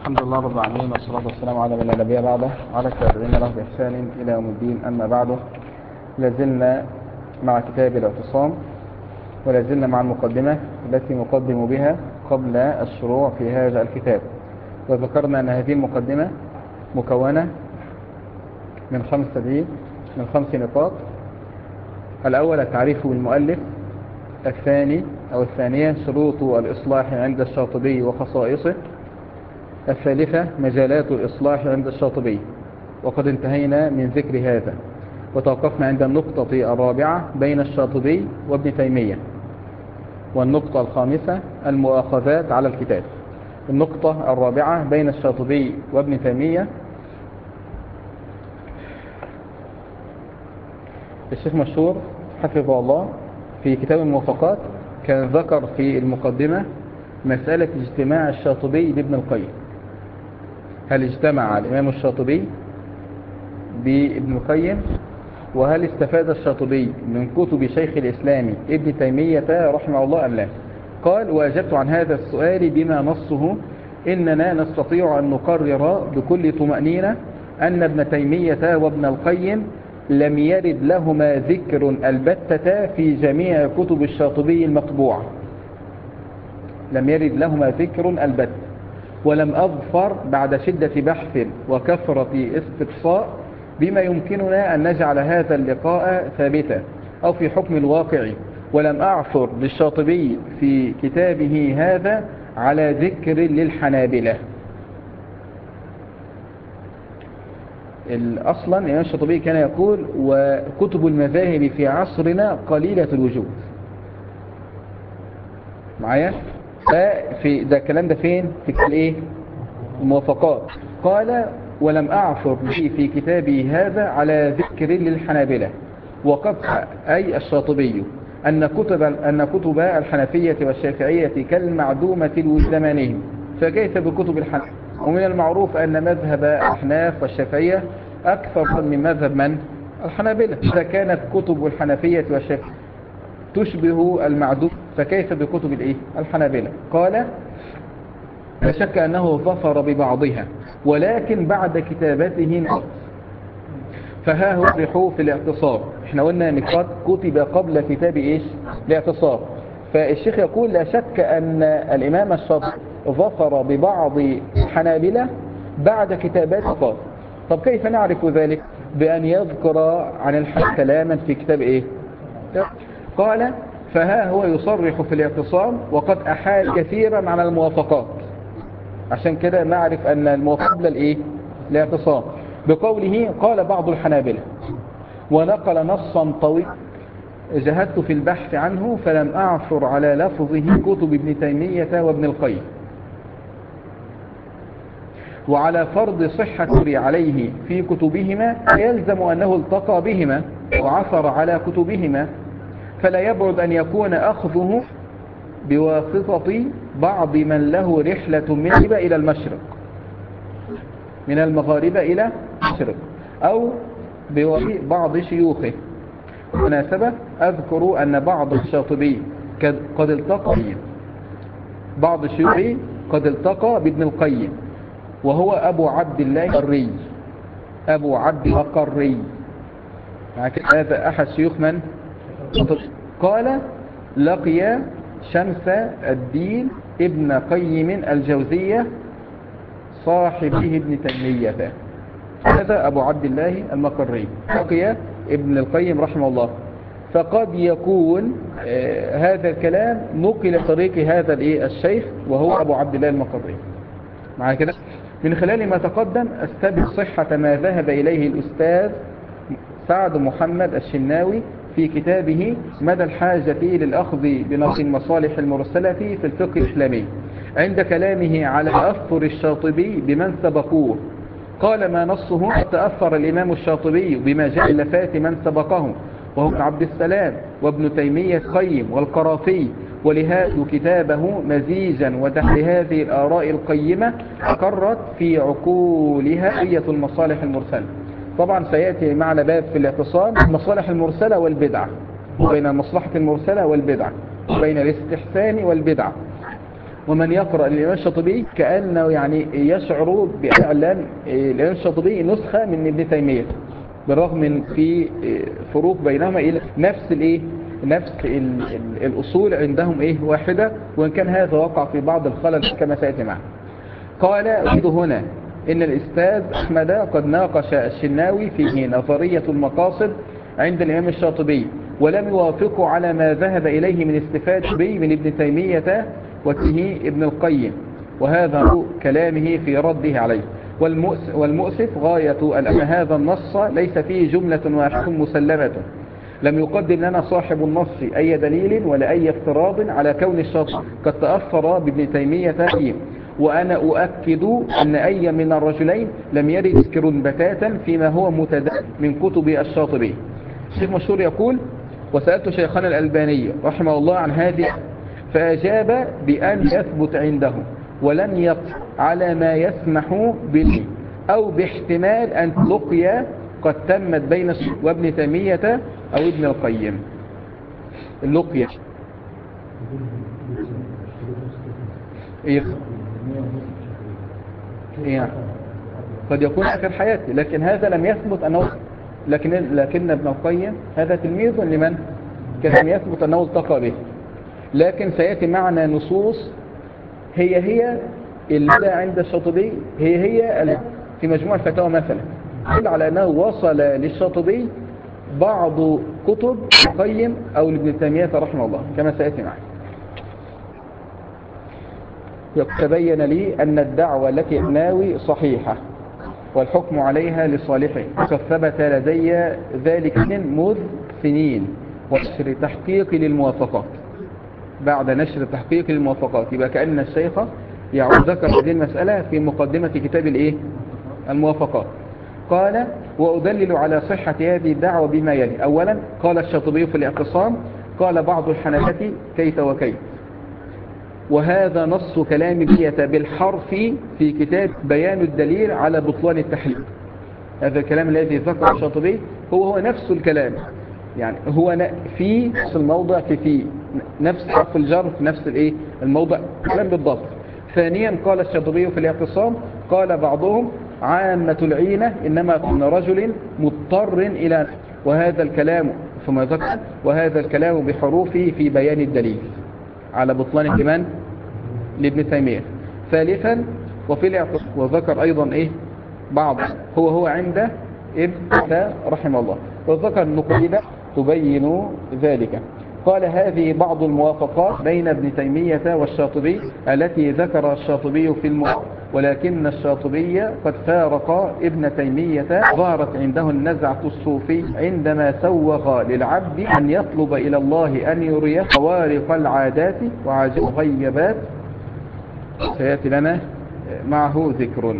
الحمد لله رب العالمين، والصلاة والسلام على من لا نبي بعده وعلى التابعين له بإحسان إلى يوم الدين. أما بعد، لازلنا مع كتاب الاعتصام، ولازلنا مع المقدمة التي نقدم بها قبل الشروع في هذا الكتاب. وذكرنا أن هذه المقدمة مكونة من خمس نقاط. الأول التعريف بالمؤلف، الثانية شروط الإصلاح عند الشاطبي وخصائصه، الثالثة مجالات الإصلاح عند الشاطبي، وقد انتهينا من ذكر هذا وتوقفنا عند النقطة الرابعة بين الشاطبي وابن تيمية. والنقطة الخامسة المؤاخذات على الكتاب. النقطة الرابعة بين الشاطبي وابن تيمية، الشيخ مشهور حفظه الله في كتاب الموافقات كان ذكر في المقدمة مسألة اجتماع الشاطبي بابن القيم. هل اجتمع الإمام الشاطبي بابن القيم؟ وهل استفاد الشاطبي من كتب شيخ الإسلام ابن تيمية رحمه الله أم لا؟ قال: وأجبت عن هذا السؤال بما نصه إننا نستطيع أن نقرر بكل طمأنينة أن ابن تيمية وابن القيم لم يرد لهما ذكر البتة في جميع كتب الشاطبي المطبوعة. لم يرد لهما ذكر البتة، ولم أظفر بعد شدة بحث وكثرة استقصاء بما يمكننا أن نجعل هذا اللقاء ثابتا أو في حكم الواقع، ولم أعثر للشاطبي في كتابه هذا على ذكر للحنابلة. أصلا الإمام الشاطبي كان يقول: وكتب المذاهب في عصرنا قليلة الوجود. معايا؟ ففي ده الكلام ده فين؟ في الايه؟ الموافقات. قال: ولم أعثر في كتابي هذا على ذكر للحنابلة، وقد أي الشاطبي أن كتب الحنفية والشافعية كالمعدومة لزمانهم، فكيف بكتب الحنفية؟ ومن المعروف أن مذهب الأحناف والشافعية أكثر من مذهب من؟ الحنابلة. إذا كانت كتب الحنفية والشافعية تشبه المعدوم، فكيف بكتب الحنابلة؟ قال: لا شك أنه ظفر ببعضها، ولكن بعد كتابته نقص. فها هو يصرح في الاعتصام. احنا قلنا ان قد كتب قبل كتاب الاعتصام. فالشيخ يقول: لا شك أن الإمام الشاطبي ظفر ببعض الحنابلة بعد كتابات نقص. طب كيف نعرف ذلك؟ بأن يذكر عن الحنابلة كلاما في كتاب قال: فها هو يصرح في الاعتصام وقد أحال كثيرا على الموافقات. عشان كده نعرف أن الموافقة قبل الاعتصام بقوله: قال بعض الحنابلة، ونقل نصا طويلا جهدت في البحث عنه فلم أعثر على لفظه كتب ابن تيمية وابن القيم، وعلى فرض صحة عليه في كتبهما يلزم أنه التقى بهما وعثر على كتبهما، فلا يبعد أن يكون أخذه بواسطة بعض من له رحلة من المغرب إلى المشرق، من المغاربة إلى المشرق، أو ببعض شيوخه. بالمناسبة أذكر أن بعض الشاطبي قد التقى بعض الشيوخ قد التقى بابن القيم، وهو أبو عبد الله القري. أبو عبد الله القري هذا أحد شيوخ من؟ قال: لقي شمس الدين ابن قيم الجوزية صاحبه ابن تيمية. هذا أبو عبد الله المقري لقي ابن القيم رحمه الله. فقد يكون هذا الكلام نقل طريق هذا الشيخ وهو أبو عبد الله المقري. مع كده من خلال ما تقدم استبد صحة ما ذهب إليه الأستاذ سعد محمد الشناوي في كتابه مدى الحاجة للأخذ بنص المصالح المرسلة في الفقه الإسلامي، عند كلامه على تأثر الشاطبي بمن سبقوه. قال: ما نصه: تأثر الإمام الشاطبي بما جاء لفات من سبقه، وهو ابن عبد السلام وابن تيمية القيم والقرافي، ولهذا كتابه مزيجا وتحت هذه الآراء القيمة أقرت في عقولها قضية المصالح المرسلة. طبعا سيأتي معنا باب في الاعتصام المصالح المرسلة والبدعة، بين المصلحة المرسلة والبدعة، بين الاستحسان والبدعة. ومن يقرأ الإمام الشاطبي كأنه يعني يشعر بإعلان الإمام الشاطبي نسخة من ابن تيمية، بالرغم من في فروق بينهما إلى نفس الإيه، نفس الأصول عندهم إيه واحدة، وإن كان هذا وقع في بعض الخلل كما سيأتي معنا. قال أريد هنا إن الأستاذ أحمد قد ناقش الشناوي في نظرية المقاصد عند الإمام الشاطبي، ولم يوافقوا على ما ذهب إليه من استفادة به من ابن تيمية وته ابن القيم، وهذا كلامه في رده عليه. والمؤسف غاية أن هذا النص ليس فيه جملة واحدة مسلمة، لم يقدم لنا صاحب النص أي دليل ولا أي افتراض على كون الشاطبي قد تأثر بابن تيمية فيه. وأنا أؤكد أن أي من الرجلين لم يرد ذكر بتاتا فيما هو متداول من كتب الشاطبي. الشيخ مشهور يقول: وسألت شيخنا الألباني رحمه الله عن هذه، فأجاب بأن يثبت عنده ولم يقف على ما يسمح به، أو باحتمال أن لقيا قد تمت بين وابن تيمية أو ابن القيم. اللقيا إيه؟ إيه؟ قد يكون آخر حياتي، لكن هذا لم يثبت أنه، لكن ابن القيم هذا تلميذ لمن كان يثبت أنه التقى به. لكن سيأتي معنا نصوص هي اللي عند الشاطبي هي في مجموع الفتاوى مثلا، يدل على أنه وصل للشاطبي بعض كتب القيم أو لابن تيمية رحمه الله كما سيأتي معنا. تبين لي أن الدعوة التي ناوي صحيحة والحكم عليها لصالحه، وقد ثبت لدي ذلك منذ سنين، ونشر تحقيق للموافقات. بعد نشر تحقيق للموافقات يبقى كأن الشيخ يعود ذكر هذه المسألة في مقدمة كتاب الإيه؟ الموافقات. قال: وأدلل على صحة هذه الدعوة بما يلي. أولا، قال الشاطبي في الاعتصام: قال بعض الحنفية كيت وكيت، وهذا نص كلام بية بالحرف في كتاب بيان الدليل على بطلان التحليل. هذا الكلام الذي ذكر الشاطبي هو نفس الكلام، يعني هو في نفس الموضع، في نفس حرف الجر في نفس الايه الموضع، كلام بالضبط. ثانيا، قال الشاطبي في الاعتصام: قال بعضهم عامة العينة إنما كن رجل مضطر إلى، وهذا الكلام ثم ذكر وهذا الكلام بحروفه في بيان الدليل على بطلان الإيمان لابن تيمية. ثالثا، وفي الاعتصام وذكر أيضا إيه بعض هو عند ابن رحمه الله، وذكر نقيدة تبين ذلك. قال: هذه بعض الموافقات بين ابن تيمية والشاطبي التي ذكر الشاطبي في الموافقة، ولكن الشاطبي قد فارق ابن تيمية. ظهرت عنده النزعة الصوفي عندما سوغ للعبد أن يطلب إلى الله أن يريه خوارق العادات وعجائب الغيبات، سيأتي لنا معه ذكر.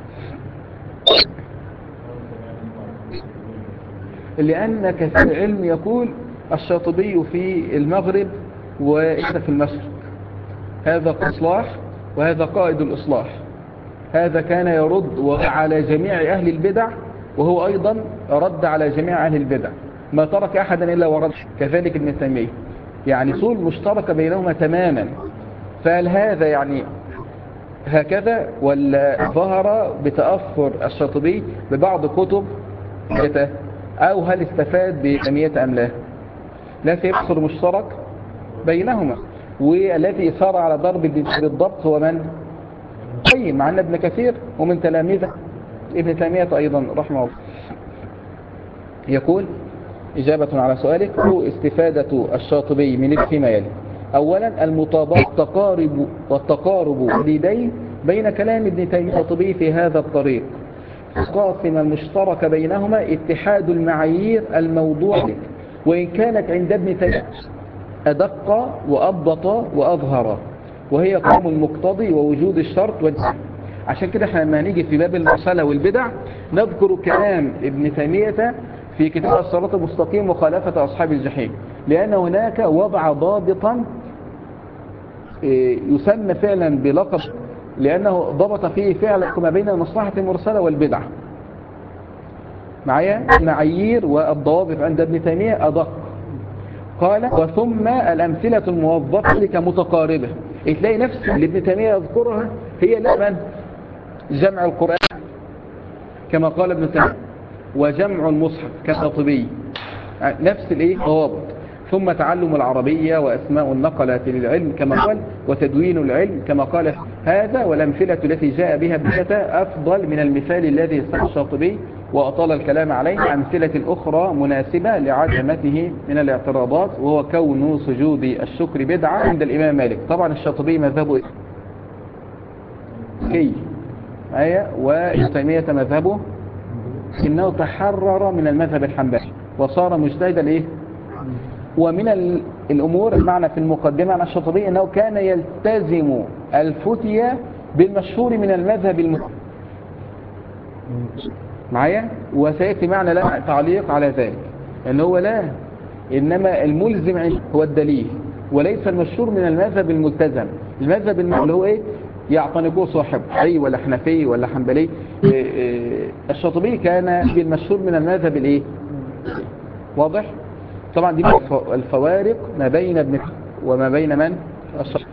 لأن كثير العلم يقول الشاطبي في المغرب وإذا في المشرق، هذا إصلاح وهذا قائد الإصلاح. هذا كان يرد على جميع أهل البدع، وهو أيضا رد على جميع أهل البدع، ما ترك أحدا إلا ورد. كذلك ابن تيمية، يعني صول مشتركة بينهما تماما. فهل هذا يعني هكذا، ولا ظهر بتأثر الشاطبي ببعض كتب أو هل استفاد بتيمية أم لا؟ لا، سيبصر مشترك بينهما، والذي صار على ضرب بالضبط هو من؟ قيم، مع أن ابن كثير ومن تلاميذه ابن تيمية أيضا رحمه الله. يقول إجابة على سؤالك: استفادة الشاطبي من فيما يلي. أولا، المطابقة والتقارب اليدين بين كلام ابن تيمية والشاطبي في هذا الطريق. القاسم المشترك بينهما اتحاد المعايير الموضوع، وإن كانت عند ابن تيمية أدق وأضبط وأظهر، وهي قوم المقتضي ووجود الشرط عشان كده احنا لما نيجي في باب المرسلة والبدع نذكر كلام ابن تيمية في كتاب الصراط المستقيم وخلافة أصحاب الجحيم، لأن هناك وضع ضابطا يسمى فعلا بلقب، لأنه ضبط فيه فعلا ما بين المصلحة المرسلة والبدع. معايا المعايير والضوابط عند ابن تيمية أدق. قال: وثم الأمثلة الموظفة لك متقاربة. تلاقي نفس اللي ابن تيمية يذكرها هي من جمع القرآن كما قال ابن تيمية، وجمع المصحف كالشاطبي، نفس ضوابط. ثم تعلم العربية وأسماء النقلة للعلم كما قال، وتدوين العلم كما قال. هذا والأمثلة التي جاء بها بشتى أفضل من المثال الذي ساق الشاطبي وأطال الكلام عليه. أمثلة أخرى مناسبة لعدمته من الاعتراضات، وهو كون سجود الشكر بدعة عند الإمام مالك. طبعا الشاطبي مذهبه وابن تيمية مذهبه إنه تحرر من المذهب الحنبلي وصار مجتهدا ومن الأمور معنا في المقدمة عن الشاطبي أنه كان يلتزم الفتية بالمشهور من المذهب معايا، وسيأتي معنا لا تعليق على ذلك، أنه لا، إنما الملزم هو الدليل وليس المشهور من المذهب الملتزم. المذهب اللي هو يعتنقوه صاحب ولا حنفي ولا حنبلي. الشاطبي كان بالمشهور من المذهب واضح؟ طبعا دي الفوارق ما بين ابن وما بين من الشاطبي.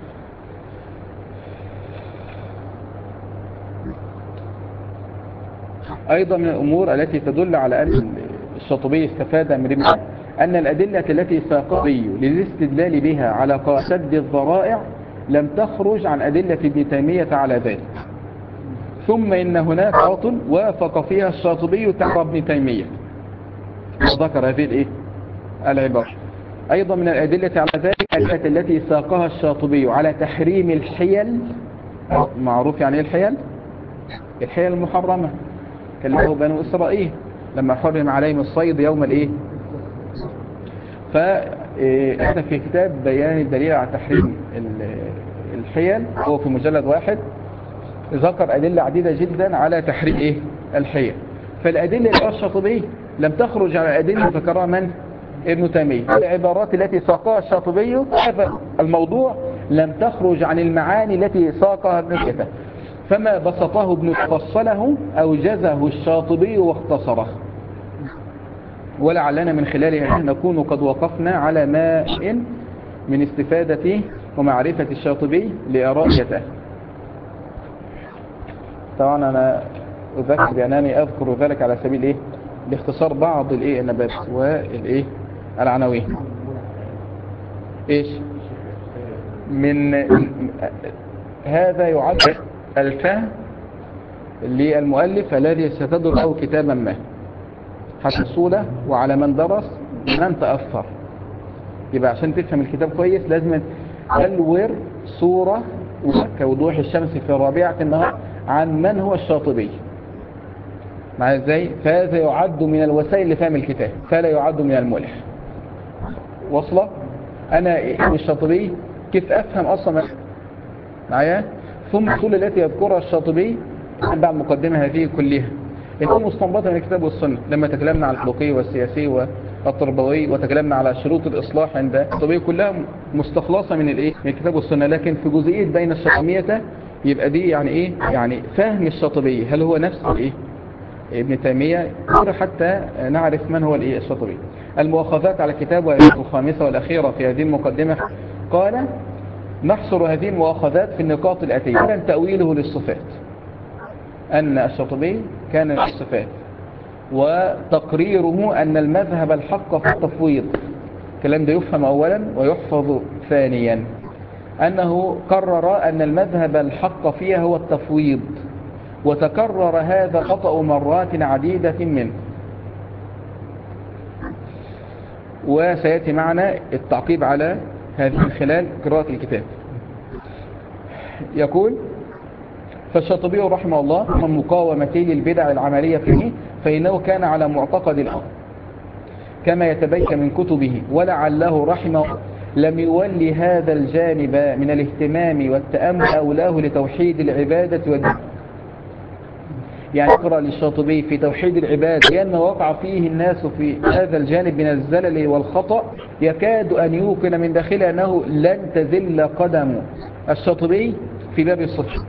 أيضا من الأمور التي تدل على أن الشاطبي استفاد من ابن أن الأدلة التي ساقها للاستدلال بها على سد الذرائع لم تخرج عن أدلة ابن تيمية على ذلك. ثم إن هناك عطل وافق فيها الشاطبي تعب ابن تيمية وذكر هذه العبارة. أيضا من الأدلة على ذلك الأدلة التي ساقها الشاطبي على تحريم الحيل. معروف يعني الحيل؟ الحيل المحرمة كلمه بنو إسرائيل لما حرم عليهم الصيد يوم فهذا في كتاب بيان الدليل على تحريم الحيل، هو في مجلد 1 ذكر أدلة عديدة جدا على تحريم الحيل. فالأدلة الشاطبي لم تخرج على أدلة ذكرها من ابن تيمية. العبارات التي ساقها الشاطبي هذا الموضوع لم تخرج عن المعاني التي ساقها ابن تيمية، فما بسطه ابن فصله أوجزه الشاطبي واختصره. ولعلنا من خلالها نكون قد وقفنا على ماء من استفادة ومعرفة الشاطبي لآرائه. طبعا أنا أذكر بأنني أذكر ذلك على سبيل لاختصار بعض النبات العناوين. من هذا يعد الفهم للمؤلف الذي ستدرس له كتابا ما حصولة، وعلى من درس من تأثر. يبقى عشان تفهم الكتاب كويس لازم تلور صورة كوضوح الشمس في رابعة النهار عن من هو الشاطبي. معايا ازاي؟ فهذا يعد من الوسائل لفهم الكتاب فلا يعد من الملح. وصلة انا الشاطبي كيف افهم اصلا معايا. ثم الأصول التي يذكرها الشاطبي بعد مقدمة هذه كلها انه مستنبطة من الكتاب والسنة. لما تكلمنا على الحقوقي والسياسي والتربوي وتكلمنا على شروط الإصلاح عند الشاطبي كلها مستخلصة من من الكتاب والسنة. لكن في جزئية بين الشاطبية يبقى دي يعني فهم الشاطبي هل هو نفس ابن تيمية حتى نعرف من هو الشاطبي. المؤاخذات على الكتاب والخامسة والأخيرة في هذه المقدمة قال نحصر هذه المؤاخذات في النقاط الآتية. كان تأويله للصفات أن الشاطبي كان الصفات، وتقريره أن المذهب الحق في التفويض. الكلام ده يفهم أولا ويحفظ ثانيا. أنه قرر أن المذهب الحق فيها هو التفويض، وتكرر هذا خطأ مرات عديدة منه. وسيأتي معنا التعقيب على هذه من خلال قراءة الكتاب. يقول فالشاطبي رحمه الله من مقاومته للبدع العملية فيه فإنه كان على معتقد الأمر كما يتبين من كتبه، ولعله رحمه لم يولي هذا الجانب من الاهتمام والتأمل أولاه لتوحيد العبادة والدين. يعني اقرأ للشاطبي في توحيد العبادة لأن وقع فيه الناس في هذا الجانب من الزلل والخطأ يكاد أن يوقن من داخله أنه لن تزل قدم الشاطبي في باب الصفات.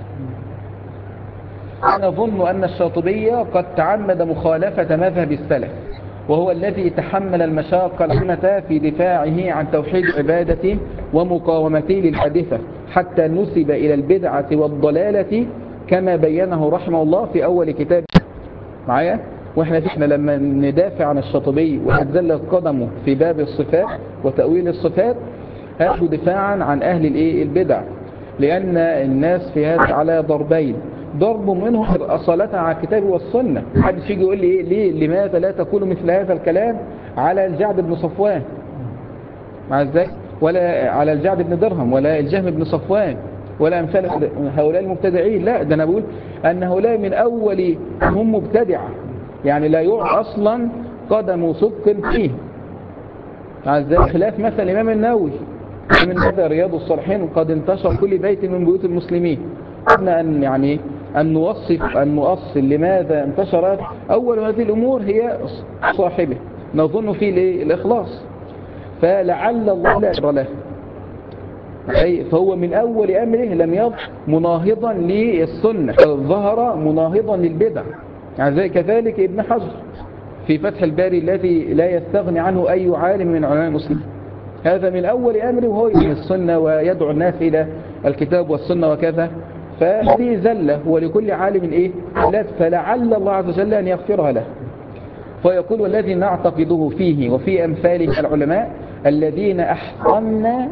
أنا أظن أن الشاطبي قد تعمد مخالفة مذهب السلف، وهو الذي تحمل المشاق العظيمة في دفاعه عن توحيد العبادة ومقاومته للحادثة، حتى نسب إلى البدعة والضلالة كما بينه رحمه الله في أول كتاب معايا. واحنا لما ندافع عن الشاطبي وهتزلت قدمه في باب الصفات وتأويل الصفات، هذا دفاعا عن أهل البدع، لأن الناس في هذا على ضربين: ضرب منهم أصالة على الكتاب والسنة. محدش يجي يقول لي إيه ليه لماذا لا تقول مثل هذا الكلام على الجعد بن صفوان، مع ازاي، ولا على الجعد بن درهم، ولا الجهم بن صفوان، ولا أمثال هؤلاء المبتدعين. لا، ده أنا بقول أن هؤلاء من أول هم مبتدعة، يعني لا يعرف أصلا قدم صدق فيه، مع ازاي، خلاف مثلا الإمام النووي من هذا رياض الصالحين قد انتشر كل بيت من بيوت المسلمين. قلنا أن نؤصل لماذا انتشرت. أول هذه الأمور هي صاحبه نظن فيه الإخلاص، فلعل الله لا أجر له، فهو من أول أمره لم يظهر مناهضا للسنة، ظهر مناهضا للبدع. يعني كذلك ابن حجر في فتح الباري الذي لا يستغني عنه أي عالم من علماء المسلمين، هذا من أول أمره وهو يبين السنة ويدعو الناس إلى الكتاب والسنة وكذا. فهذه زلة ولكل عالم فلعل الله عز وجل أن يغفرها له. فيقول: والذي نعتقده فيه وفي أمثاله العلماء الذين أحصلنا،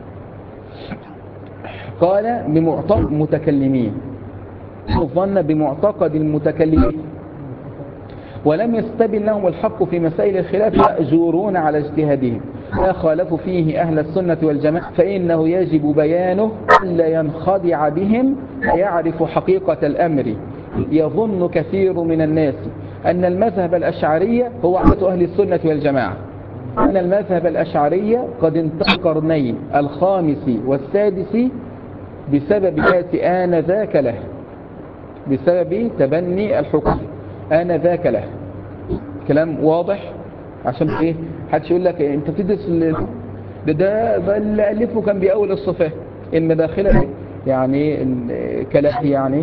قال بمعتقد المتكلمين، الظن بمعتقد المتكلمين، ولم يستبن لهم الحق في مسائل الخلاف مأجورون على اجتهادهم، لا خالفوا فيه أهل السنة والجماعة فإنه يجب بيانه لا ينخدع بهم ويعرف حقيقة الأمر. يظن كثير من الناس أن المذهب الأشعري هو عادة أهل السنة والجماعة، أن المذهب الأشعري قد انتهى القرنين الخامس والسادس بسبب آنذاك له، بسبب تبني الحكم آنذاك له. كلام واضح، عشان ايه حدش يقول لك انت بتدرس ده اللي ألفه كان بأول الصفات المداخلة، يعني كلام يعني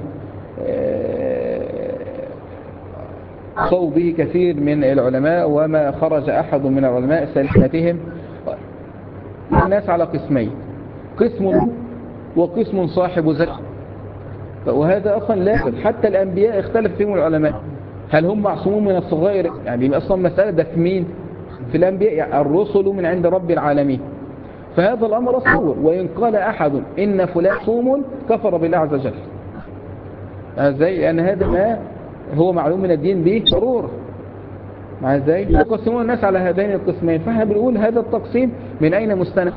صو به كثير من العلماء، وما خرج أحد من العلماء سلسلتهم. الناس على قسمين: قسم وقسم صاحب ذكر، وهذا أصلا لازم. حتى الأنبياء اختلف فيهم العلماء، هل هم معصومون من الصغائر؟ يعني أصلا مسألة ده في مين؟ في الأنبياء، يعني الرسل من عند رب العالمين. فهذا الأمر أصور، وإن قال أحد إن فلان صوم كفر بالله عز وجل. ازاي؟ لأن هذا ما هو معلوم من الدين به ضرورة. مع ازاي يقسمون الناس على هذين القسمين؟ فاحنا بنقول هذا التقسيم من أين مستند؟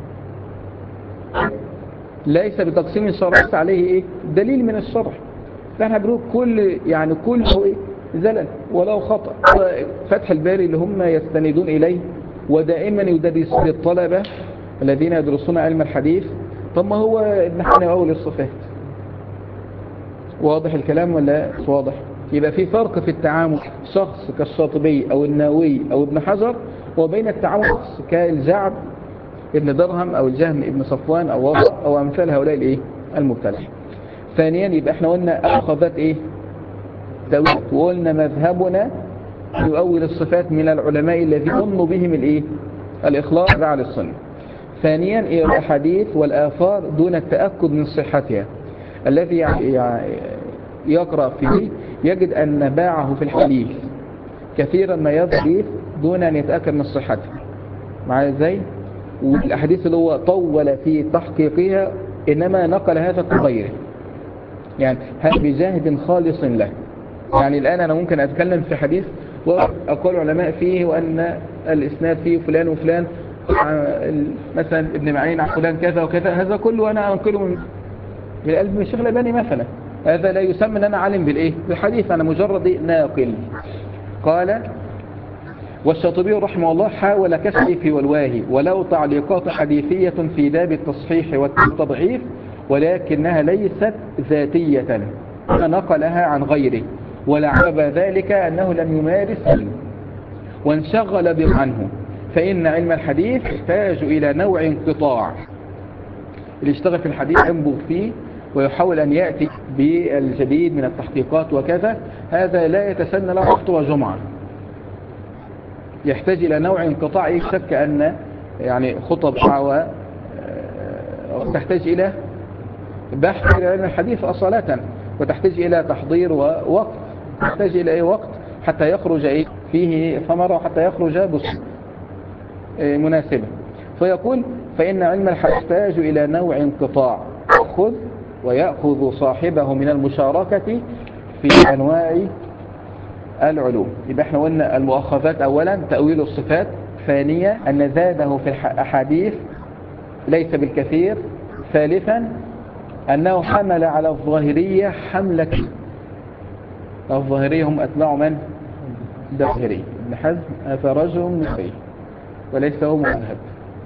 ليس بتقسيم الشرع، عليه ايه دليل من الشرع. فاحنا بنقول كله ايه زلل ولو خطأ. فتح الباري اللي هم يستندون إليه ودائما يدرسون للطلبة الذين يدرسون علم الحديث، طب ما هو ابن حنبل أول الصفات. واضح الكلام ولا مش واضح؟ يبقى في فرق في التعامل شخص كالشاطبي أو النووي أو ابن حجر، وبين التعامل شخص كالجعد ابن درهم أو الجهم ابن صفوان أو وضع أو أمثال هؤلاء الايه المبتدع. ثانيا يبقى احنا قلنا أخذت ايه تويت، وقلنا مذهبنا يؤول الصفات من العلماء الذين ظنوا بهم الايه الإخلاص على السنة. ثانيا الأحاديث والآثار دون التأكد من صحتها، الذي يقرأ فيه يجد أن باعه في الحديث كثيرا ما يضعف دون أن يتأكد من صحته. معايا ازاي؟ والأحاديث اللي هو طول في تحقيقها إنما نقل هذا غيره، يعني بجاهد خالص له. يعني الآن أنا ممكن أتكلم في حديث وأقول علماء فيه وأن الإسناد فيه فلان وفلان، مثلا ابن معين عن فلان كذا وكذا، هذا كله أنا أنقله من القلب من الشيخ الألباني مثلا. هذا لا يسمى أن أنا عالم بالإيه بالحديث، أنا مجرد ناقل. قال: والشاطبي رحمه الله حاول كشف في والواهي وله تعليقات حديثية في باب التصحيح والتضعيف، ولكنها ليست ذاتية، نقلها عن غيره، ولعب ذلك أنه لم يمارس وانشغل عنه، فإن علم الحديث يحتاج إلى نوع انقطاع. اللي يشتغل في الحديث ينبغ فيه ويحاول أن يأتي بالجديد من التحقيقات وكذا، هذا لا يتسنى له خطوة جمعة، يحتاج إلى نوع انقطاع. شك أن يعني خطب دعوة تحتاج إلى بحث في علم الحديث أصالة، وتحتاج إلى تحضير ووقت، تحتاج إلى أي وقت حتى يخرج فيه ثمرة وحتى يخرج بصورة مناسبة. فيقول فإن علم الحديث يحتاج إلى نوع انقطاع ويأخذ صاحبه من المشاركة في أنواع العلوم. يبقى احنا قلنا المؤاخذات أولا تأويل الصفات، ثانيا أن زاده في الأحاديث ليس بالكثير، ثالثا أنه حمل على الظاهرية حملة. الظاهرية هم أتباع من؟ الظاهري ابن حزم هذا رجل مصري وليس هو مذهب،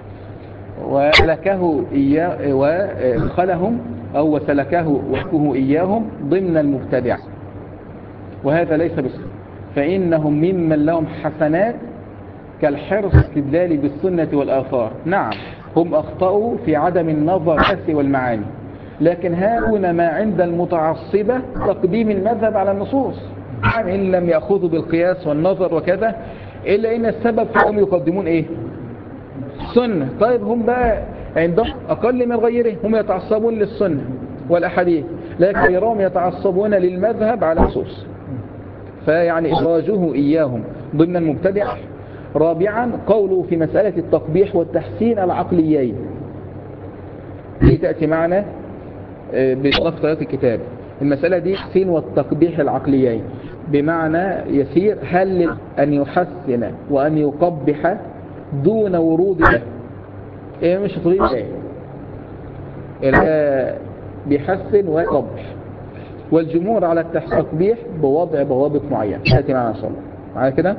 وسلكه إياه وادخلهم أو وسلكه وفقه إياهم ضمن المبتدع، وهذا ليس بصدق، فإنهم ممن لهم حسنات كالحرص استدلال بالسنة والآثار. نعم هم أخطأوا في عدم النظر والمعاني، لكن هنا ما عند المتعصبة تقديم المذهب على النصوص، يعني إن لم يأخذوا بالقياس والنظر وكذا، إلا إن السبب فهم يقدمون إيه؟ السنة. طيب هم بقى عندهم أقل من غيره، هم يتعصبون للسنة والأحاديث، لكن غيرهم يتعصبون للمذهب على النصوص، فيعني إخراجه إياهم ضمن المبتدع. رابعا قوله في مسألة التقبيح والتحسين العقليين، دي تأتي معنا بإطلاق طريقة الكتاب. المسألة دي تحسين والتقبيح العقليين بمعنى يسير، هل أن يحسن وأن يقبح دون ورود له إيه؟ مش طريق إيه؟ بيحسن ويقبح، والجمهور على التقبيح بوضع ضوابط معينة تأتي معنا إن شاء الله. معايا كده؟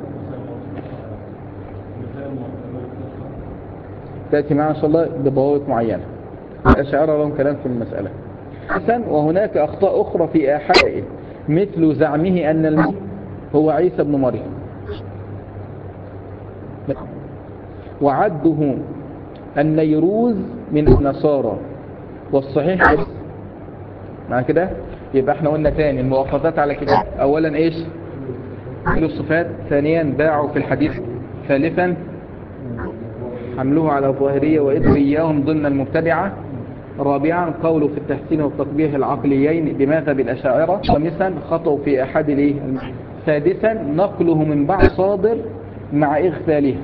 تأتي معنا إن شاء الله بضوابط معينة. الأشاعرة لهم كلام في المسألة. حسن وهناك أخطاء أخرى في أحاديث، مثل زعمه أن المسيح هو عيسى بن مريم، وعده النيروز من النصارى، والصحيح مع كده. يبقى احنا قلنا تاني المؤاخذات على كده، اولا ايش؟ الصفات، ثانيا باعوا في الحديث، ثالثا حملوه على الظاهرية وإدرياهم ضمن المبتدعة، رابعا قوله في التحسين والتقبيح العقليين بمذهب الأشاعرة، خامسا خطأوا في أحد سادسا نقله من بعض صادر مع إغفاله.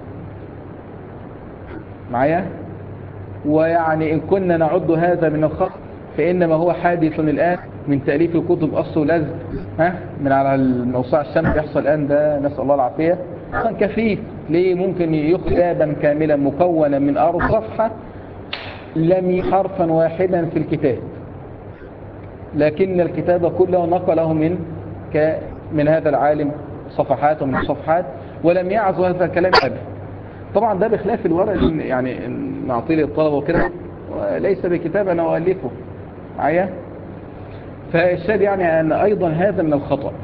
معايا؟ ويعني إن كنا نعد هذا من الخطأ فإنما هو حادث الآن من تأليف الكتب أصل ولزق من على الموسوعة الشمس يحصل الآن، ده نسأل الله العافية. كفيف ليه؟ ممكن يكتابا كاملا مكونا من 4 صفحة لم حرفا واحدا في الكتاب، لكن الكتاب كله نقله من هذا العالم صفحات ومن صفحات، ولم يعزو هذا الكلام أبدا. طبعا ده بخلاف الورق يعني نعطيه للطلبة وكده، وليس بكتاب أنا أؤلفه معايا. فالشاهد يعني أن أيضا هذا من الخطأ.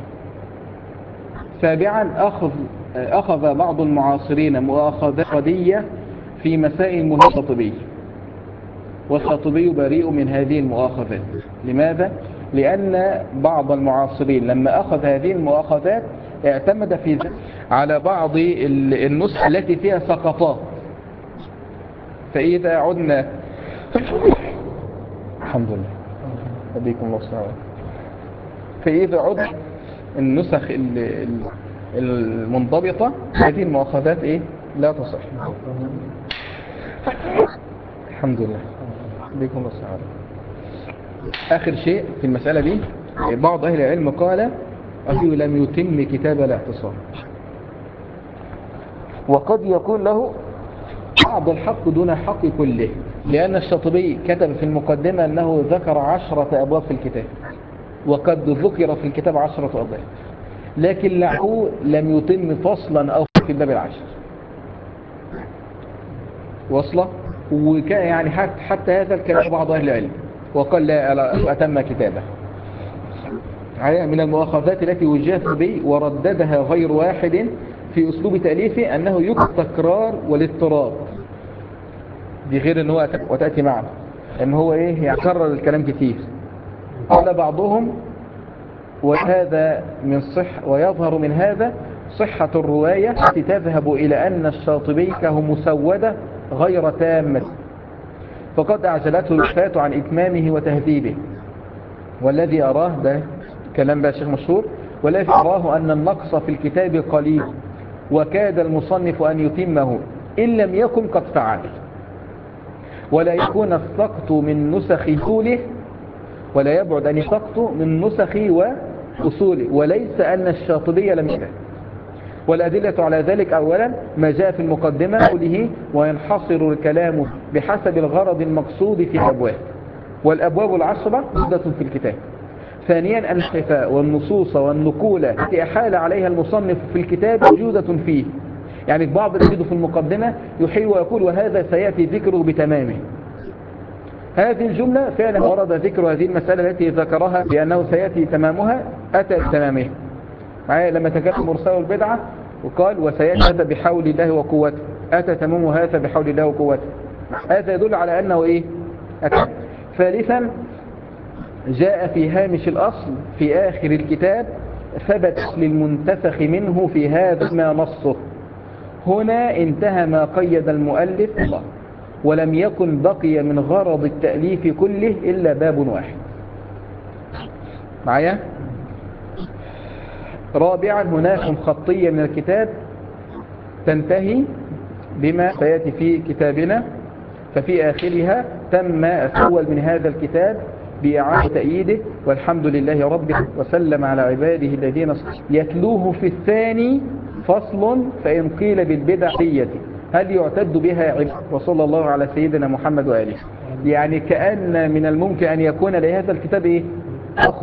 سابعا أخذ بعض المعاصرين مؤاخذات قضية في مسائل مهمة طبية، والخطبي بريء من هذه المؤاخذات. لماذا؟ لأن بعض المعاصرين لما أخذ هذه المؤاخذات اعتمد في ذلك على بعض النسخ التي فيها سقطات، فإذا عدنا الحمد لله أبيكم الله سبحانه، فإذا عدنا النسخ المنضبطة هذه المؤاخذات لا تصح. الحمد لله أبيكم الله سبحانه. آخر شيء في المسألة دي، بعض أهل العلم قال أنه لم يتم كتاب الاعتصام، وقد يكون له بعض الحق دون الحق كله، لأن الشاطبي كتب في المقدمة أنه ذكر 10 أبواب في الكتاب، وقد ذكر في الكتاب 10 أبواب، لكن له لم يتم فصلا أو في الباب 10 وصله. وكان يعني حتى هذا الكلام بعض أهل العلم، وقال لا أتم كتابه. من المؤاخذات التي وجهت به ورددها غير واحد في أسلوب تأليفه أنه يكتب تكرار والاضطراب، دي غير أنه وتأتي معنا أن هو يكرر الكلام كتير. قال بعضهم وهذا من ويظهر من هذا صحة الرواية التي تذهب إلى أن الشاطبي كه مسودة غير تامة، فقد أعجلته الوفاة عن إتمامه وتهذيبه. والذي أراه، ده كلام بقى شيخ مشهور، والذي أراه أن النقص في الكتاب قليل، وكاد المصنف أن يتمه إن لم يكن قد فعل، ولا يكون السقط من نسخ أصوله، ولا يبعد أن يسقط من نسخ وأصوله، وليس أن الشاطبي لم يفعل. والأدلة على ذلك أولا ما جاء في المقدمة قوله وينحصر الكلام بحسب الغرض المقصود في الأبواب، والأبواب العشرة موجودة في الكتاب. ثانيا الحفاء والنصوص والنقول التي أحال عليها المصنف في الكتاب موجودة فيه. يعني بعض الذي في المقدمة يحيل ويقول وهذا سيأتي ذكره بتمامه. هذه الجملة فعلا ورد ذكر هذه المسألة التي ذكرها بأنه سيأتي تمامها، أتى بتمامه معايا لما تكلم مرسل البدعة وقال وسيأتي بحول الله وقوته، أتى تمام هذا بحول الله وقوته. هذا يدل على أنه إيه؟ أتى. ثالثا جاء في هامش الأصل في آخر الكتاب ثبت للمنتسخ منه في هذا ما نصه. هنا انتهى ما قيد المؤلف الله، ولم يكن بقي من غرض التأليف كله إلا باب واحد. معايا؟ رابعا هناك خطية من الكتاب تنتهي بما سيأتي في كتابنا، ففي آخرها تم الأول من هذا الكتاب بإعادة تأييده، والحمد لله ربه وسلم على عباده الذين يتلوه في الثاني فصل فإن قيل بالبدعية هل يعتد بها عباد، وصلى الله على سيدنا محمد وآله. يعني كأن من الممكن أن يكون لهذا الكتاب إيه؟ أخ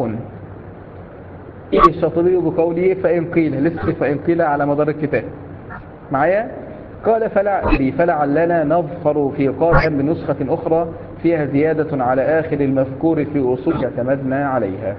الشاطبي بقوله فإن قيل، لسه فإن قيل على مدار الكتاب معايا. قال فلعلنا نظفر في قارئ بنسخة أخرى فيها زيادة على آخر المذكور في أصول اعتمدنا عليها.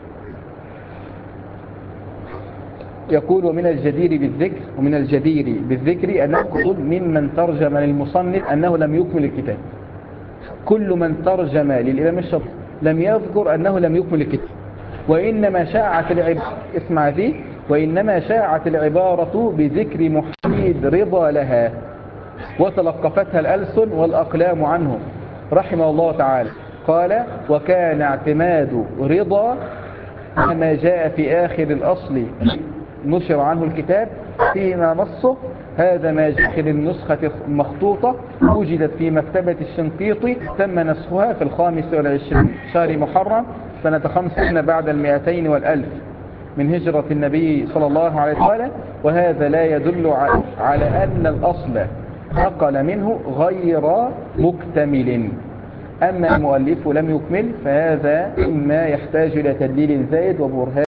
يقول ومن الجدير بالذكر أنه يقول ممن ترجم للمصنف أنه لم يكمل الكتاب. كل من ترجم للإمام الشاطبي لم يذكر أنه لم يكمل الكتاب، وإنما شاعت العبارة، اسمع ذي، وإنما شاعت العبارة بذكر محمد رضا لها، وتلقفتها الألسن والأقلام عنه رحمه الله تعالى. قال وكان اعتماد رضا ما جاء في آخر الأصل نشر عنه الكتاب فيما نصه. هذا ما جاء في النسخة المخطوطة وجدت في مكتبة الشنقيطي، تم نسخها في 25 شهر محرم سنة 50 بعد 200 والألف من هجرة النبي صلى الله عليه وسلم. وهذا لا يدل على أن الأصل نقل منه غير مكتمل. أما المؤلف لم يكمل فهذا إما يحتاج إلى تدليل زائد وبرهان